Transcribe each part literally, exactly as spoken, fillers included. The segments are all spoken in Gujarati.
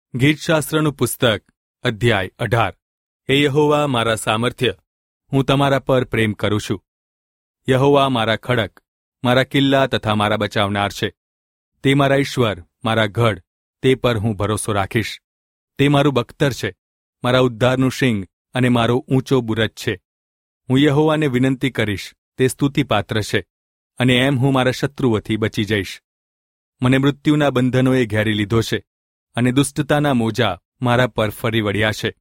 ગીતશાસ્ત્રનું પુસ્તક અધ્યાય અઢાર. હે યહોવા મારા સામર્થ્ય, હું તમારા પર પ્રેમ કરું છું. યહોવા મારા ખડક, મારા કિલ્લા તથા મારા બચાવનાર છે. તે મારા ઈશ્વર, મારા ગઢ, તે પર હું ભરોસો રાખીશ. તે મારું બખ્તર છે, મારા ઉદ્ધારનું શિંગ અને મારો ઊંચો બુરજ છે. હું યહોવાને વિનંતી કરીશ, તે સ્તુતિપાત્ર છે, અને એમ હું મારા શત્રુઓથી બચી જઈશ. મને મૃત્યુના બંધનોએ ઘેરી લીધો છે, અને દુષ્ટતાના મોજા મારા પર ફરી વળ્યા છે.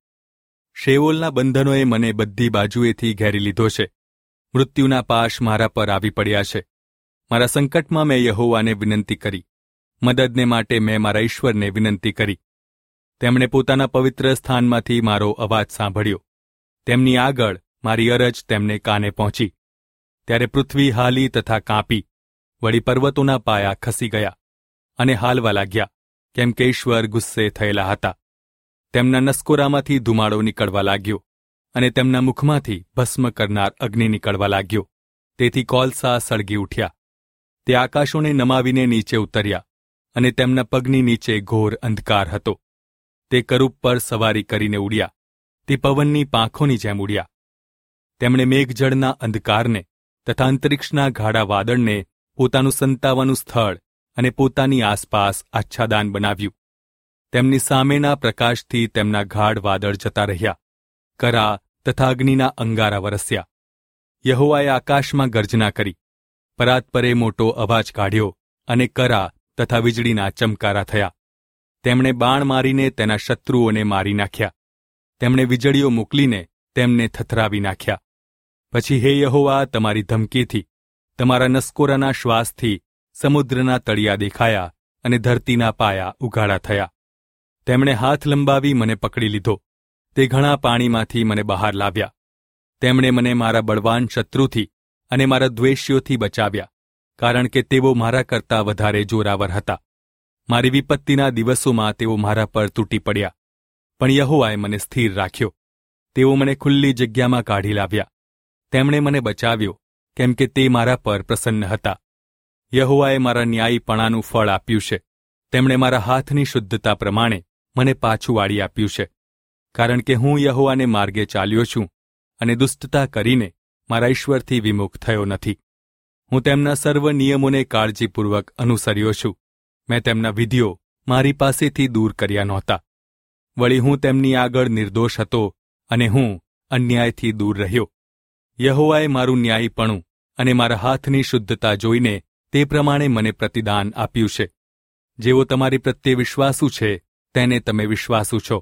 શેઓલના બંધનોએ મને બધી બાજુએથી ઘેરી લીધો છે. મૃત્યુના પાશ મારા પર આવી પડ્યા છે. મારા સંકટમાં મેં યહોવાને વિનંતી કરી, મદદને માટે મેં મારા ઈશ્વરને વિનંતી કરી. તેમણે પોતાના પવિત્ર સ્થાનમાંથી મારો અવાજ સાંભળ્યો. તેમની આગળ મારી અરજ તેમને કાને પહોંચી. ત્યારે પૃથ્વી હાલી તથા કાંપી, વળી પર્વતોના પાયા ખસી ગયા અને હાલવા લાગ્યા, કેમ કે ઈશ્વર ગુસ્સે થયેલા હતા. તેમના નસકોરામાંથી ધુમાડો નીકળવા લાગ્યો, અને તેમના મુખમાંથી ભસ્મ કરનાર અગ્નિ નીકળવા લાગ્યો. તેથી કોલસા સળગી ઉઠ્યા. તે આકાશોને નમાવીને નીચે ઉતર્યા, અને તેમના પગની નીચે ઘોર અંધકાર હતો. તે કરૂબ પર સવારી કરીને ઉડ્યા, તે પવનની પાંખોની જેમ ઉડ્યા. તેમણે મેઘજળના અંધકારને તથા અંતરિક્ષના ગાઢા વાદળને પોતાનું સંતાવાનું સ્થળ અને પોતાની આસપાસ આચ્છાદાન બનાવ્યું. તેમની સામેના પ્રકાશથી તેમના ગાઢ વાદળ જતા રહ્યા. કરા તથા અગ્નિના અંગારા વરસ્યા. યહોવાએ આકાશમાં ગર્જના કરી, પરાત્પરે મોટો અવાજ કાઢ્યો, અને કરા તથા વીજળીના ચમકારા થયા. તેમણે બાણ મારીને તેના શત્રુઓને મારી નાખ્યા. તેમણે વીજળીઓ મોકલીને તેમને થથરાવી નાખ્યા. પછી હે યહોવા, તમારી ધમકીથી, તમારા નસકોરાના શ્વાસથી સમુદ્રના તળિયા દેખાયા, અને ધરતીના પાયા ઉઘાડા થયા. તેમણે હાથ લંબાવી મને પકડી લીધો. તે ઘણા પાણીમાંથી મને બહાર લાવ્યા. તેમણે મને મારા બળવાન શત્રુથી અને મારા દ્વેષીઓથી બચાવ્યા, કારણ કે તેઓ મારા કરતાં વધારે જોરાવર હતા. મારી વિપત્તિના દિવસોમાં તેઓ મારા પર તૂટી પડ્યા, પણ યહોવાએ મને સ્થિર રાખ્યો. તેઓ મને ખુલ્લી જગ્યામાં કાઢી લાવ્યા. તેમણે મને બચાવ્યો, કેમ કે તે મારા પર પ્રસન્ન હતા. યહોવાએ મારા ન્યાયીપણાનું ફળ આપ્યું છે. તેમણે મારા હાથની શુદ્ધતા પ્રમાણે મને પાછું વાળી આપ્યું છે, કારણ કે હું યહોવાને માર્ગે ચાલ્યો છું, અને દુષ્ટતા કરીને મારા ઈશ્વરથી વિમુખ થયો નથી. હું તેમના સર્વ નિયમોને કાળજીપૂર્વક અનુસર્યો છું. મેં તેમના વિધિઓ મારી પાસેથી દૂર કર્યા નહોતા. વળી હું તેમની આગળ નિર્દોષ હતો, અને હું અન્યાયથી દૂર રહ્યો. યહોવાએ મારું ન્યાયીપણું અને મારા હાથની શુદ્ધતા જોઈને તે પ્રમાણે મને પ્રતિદાન આપ્યું છે. જેઓ તમારી પ્રત્યે વિશ્વાસુ છે, તેને તમે વિશ્વાસુ છો.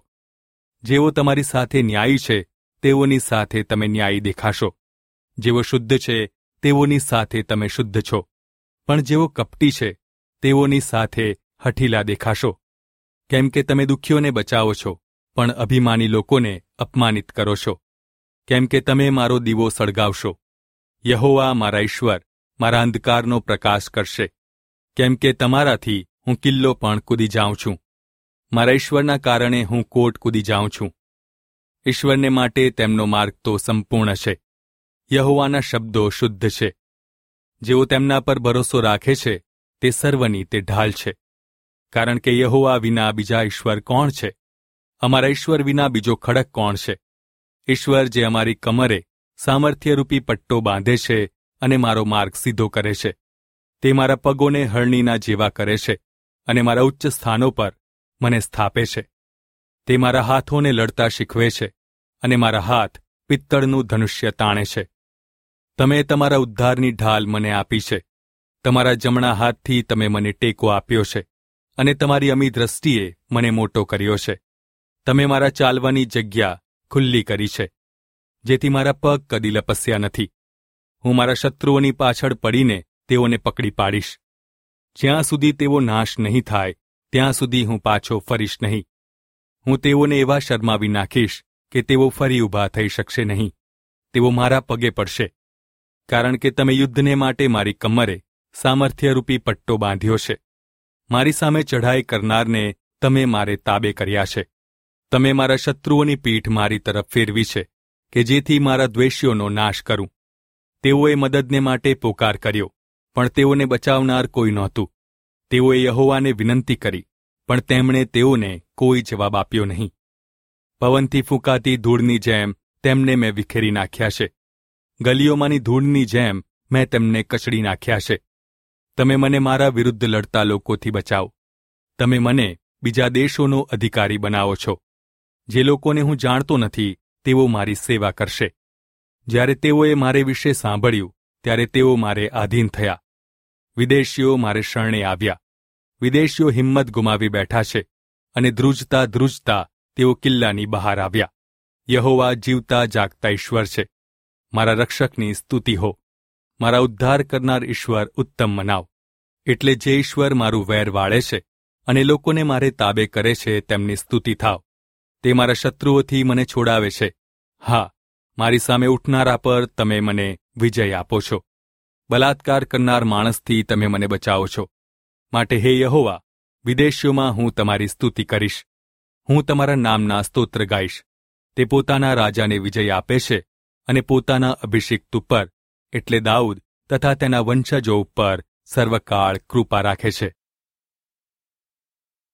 જેઓ તમારી સાથે ન્યાયી છે, તેઓની સાથે તમે ન્યાયી દેખાશો. જેઓ શુદ્ધ છે, તેઓની સાથે તમે શુદ્ધ છો. પણ જેઓ કપટી છે, તેઓની સાથે હઠીલા દેખાશો. કેમ કે તમે દુઃખીઓને બચાવો છો, પણ અભિમાની લોકોને અપમાનિત કરો છો. કેમ કે તમે મારો દીવો સળગાવશો. યહોવા મારા ઈશ્વર મારા અંધકારનો પ્રકાશ કરશે. કેમ કે તમારાથી હું કિલ્લો પણ કૂદી જાઉં છું. મારા ઈશ્વરના કારણે હું કોટ કૂદી જાઉં છું. ઈશ્વરને માટે તેમનો માર્ગ તો સંપૂર્ણ છે. યહોવાના શબ્દો શુદ્ધ છે. જેઓ તેમના પર ભરોસો રાખે છે, તે સર્વની તે ઢાલ છે. કારણ કે યહોવા વિના બીજા ઈશ્વર કોણ છે? અમારા ઈશ્વર વિના બીજો ખડક કોણ છે? ઈશ્વર જે અમારી કમરે સામર્થ્યરૂપી પટ્ટો બાંધે છે અને મારો માર્ગ સીધો કરે છે. તે મારા પગોને હળણીના જેવા કરે છે, અને મારા ઉચ્ચ સ્થાનો પર મને સ્થાપે છે. તે મારા હાથોને લડતા શીખવે છે, અને મારા હાથ પિત્તળનું ધનુષ્ય તાણે છે. તમે તમારા ઉદ્ધારની ઢાલ મને આપી છે. તમારા જમણા હાથથી તમે મને ટેકો આપ્યો છે, અને તમારી અમી દ્રષ્ટિએ મને મોટો કર્યો છે. તમે મારા ચાલવાની જગ્યા ખુલ્લી કરી છે, જેથી મારા પગ કદી લપસ્યા નથી. હું મારા શત્રુઓની પાછળ પડીને તેઓને પકડી પાડીશ. જ્યાં સુધી તેઓ નાશ નહીં થાય, ત્યાં સુધી હું પાછો ફરીશ નહીં. હું તેઓને એવા શરમાવી નાખીશ કે તેઓ ફરી ઊભા થઈ શકશે નહીં. તેઓ મારા પગે પડશે. કારણ કે તમે યુદ્ધને માટે મારી કમરે સામર્થ્યરૂપી પટ્ટો બાંધ્યો છે. મારી સામે ચઢાઈ કરનારને તમે મારે તાબે કર્યા છે. તમે મારા શત્રુઓની પીઠ મારી તરફ ફેરવી છે, કે જેથી મારા દ્વેષીઓનો નાશ કરું. તેઓએ મદદને માટે પોકાર કર્યો, પણ તેઓને બચાવનાર કોઈ નહોતું. તેઓએ યહોવાને વિનંતી કરી, પણ તેમણે તેઓને કોઈ જવાબ આપ્યો નહીં. પવનથી ફૂંકાતી ધૂળની જેમ તેમને મેં વિખેરી નાખ્યા છે. ગલીઓમાંની ધૂળની જેમ મેં તેમને કચડી નાખ્યા છે. તમે મને મારા વિરુદ્ધ લડતા લોકોથી બચાવો. તમે મને બીજા દેશોનો અધિકારી બનાવો છો. જે લોકોને હું જાણતો નથી તેઓ મારી સેવા કરશે. જ્યારે તેઓએ મારે વિશે સાંભળ્યું ત્યારે તેઓ મારે આધીન થયા. વિદેશીઓ મારે શરણે આવ્યા. વિદેશીઓ હિંમત ગુમાવી બેઠા છે અને ધ્રુજતા ધ્રુજતા તેઓ કિલ્લાની બહાર આવ્યા. યહોવા જીવતા જાગતા ઈશ્વર છે. મારા રક્ષકની સ્તુતિ હો. મારા ઉદ્ધાર કરનાર ઈશ્વર ઉત્તમ મનાવ. એટલે જે ઈશ્વર મારું વેર વાળે છે અને લોકોને મારે તાબે કરે છે તેમની સ્તુતિ થાવ. તે મારા શત્રુઓથી મને છોડાવે છે. હા, મારી સામે ઉઠનારા પર તમે મને વિજય આપો છો. બલાત્કાર કરનાર માણસથી તમે મને બચાવો છો. માટે હે યહોવા, વિદેશીઓમાં હું તમારી સ્તુતિ કરીશ. હું તમારા નામના સ્તોત્ર ગાઈશ. તે પોતાના રાજાને વિજય આપે છે અને પોતાના અભિષિક્ત ઉપર એટલે દાઉદ તથા તેના વંશજો ઉપર સર્વકાળ કૃપા રાખે છે.